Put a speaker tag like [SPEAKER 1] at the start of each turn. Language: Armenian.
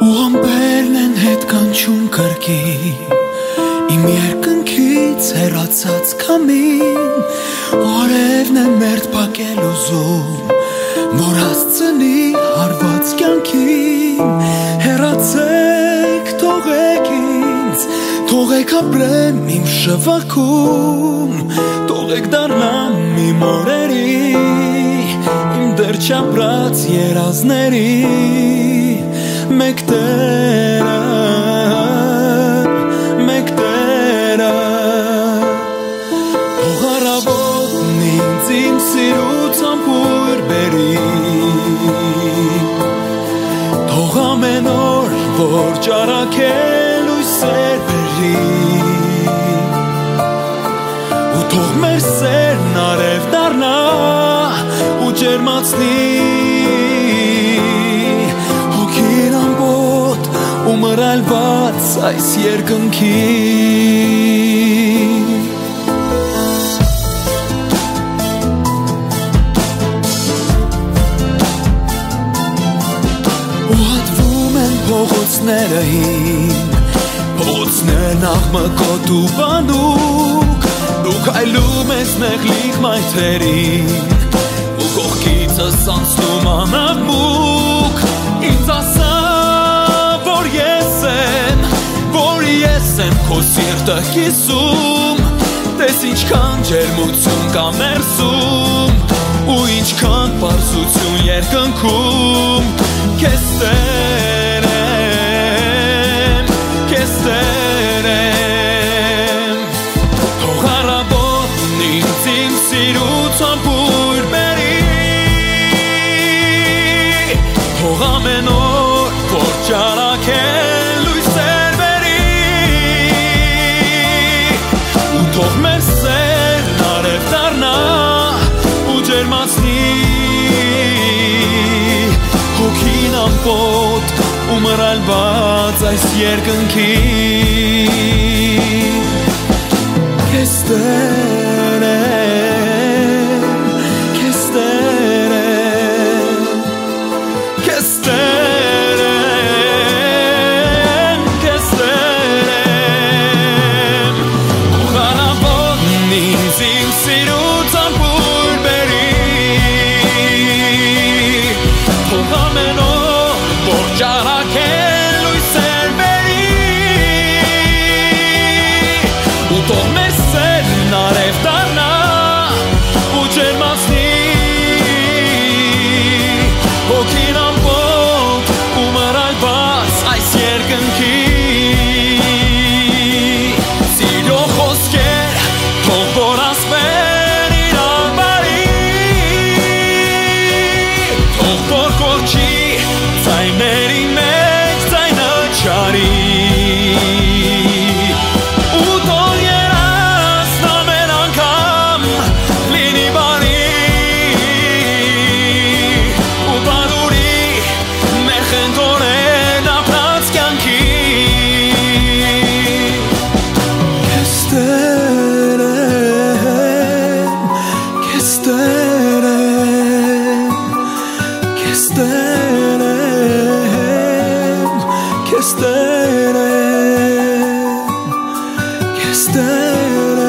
[SPEAKER 1] ու ամպերն են հետ կանչում կրկի իմ երկնքից հեռացած քամին արևն է մերթ փակել ուզում որ հասցնի հարված կյանքին հեռացեք թողեք ինձ թողեք ապրեմ իմ շվախում թողեք դառնամ իմ օրերի իմ դեռ չապրած երազների մեկ Տերը թող առավոտն ինձ իմ սիրուց ամպուր բերի թող ամեն օր որ ճարակել լույսեր բերի ու թող մեր սերն արև դառնա ու ջերմացնի հոգին ամբոտ ու մռայլված այս երկնքին փողոցները հին փողոցներն աղմկոտ ու բանուկ դու քայլում ես նեղլիկ մայթերին ու կողքիցս անցնում անաղմուկ ինձ ասա որ ես եմ քո սիրտը կիսում տես ինչքան ջերմություն կա ներսում ու ինչքան պարզություն երկնքում քեզ Տերեմ թող առավոտն ինձ իմ սիրուց ամպուր բերի թող ամեն օր որ ճարակել լույսեր բերի ու թող մեր սերն արև դառնա ու ջերմացնի հոգին ամպոտ ու մռայլված այս երկնքին քեզ Տերեմ քեզ Տերեմ քեզ Տերեմ քեզ Տերեմ թող առավոտն ինձ իմ սիրուց ամպուր բերի թող ամեն օր որ ճարակել լույսեր բերի ու թող մեր սերն արև դառնա ու ջերմացնի հոգին ամբոտ ու մռայլված այս երկնքին սիրո խոսքեր թող որ ասվեն իրար բարի թող որ կոչի ձայների մեջ ձայնը չարի ու թող երազն ամեն անգամ լինի բարի ու բարուրի մեր խնդորեն ապրած կյանքին քեզ Տերեմ քեզ Տերեմ քեզ Տերեմ քեզ Տերեմ քեզ Տերեմ